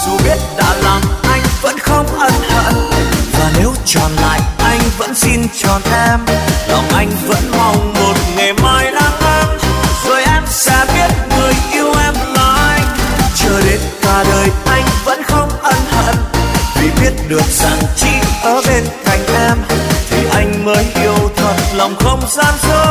dù biết đã làm anh vẫn không ân hận, và nếu tròn lại anh vẫn xin tròn em. Lòng anh vẫn mong một ngày mai nắng ấm, rồi em sẽ biết người yêu em là anh. Chờ đến cả đời anh vẫn không ân hận, vì biết được rằng chỉ ở bên cạnh em thì anh mới yêu thật lòng không gian dối.